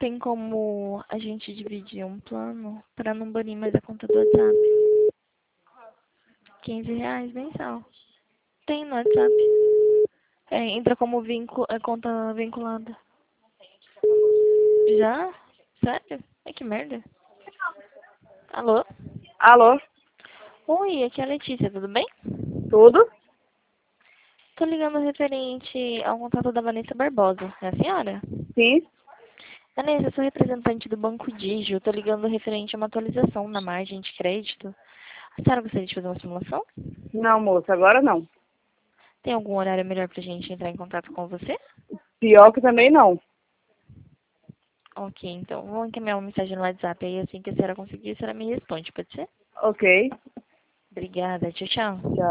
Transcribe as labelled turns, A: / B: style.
A: Tem como a gente dividir um plano para não banir mais a conta do WhatsApp? R$ 15 mensal. Tem no WhatsApp. Entra como conta vinculada. Já? Sério? Ai, que merda. Alô?
B: Alô?
A: Oi, aqui é a Letícia, tudo bem?
B: Tudo?
A: Tô ligando referente ao contato da Vanessa Barbosa. É a senhora?
B: Sim?
A: Vanessa, eu sou representante do Banco Digio. Tô ligando referente a uma atualização na margem de crédito. A senhora gostaria de fazer uma simulação?
B: Não, moça, agora não.
A: Tem algum horário melhor pra gente entrar em contato com você?
B: Pior que também não.
A: Ok, então vou encaminhar uma mensagem no WhatsApp aí assim que a senhora conseguir, a senhora me responde, pode ser?
B: Ok.
A: Obrigada, tchau, tchau.
B: Tchau.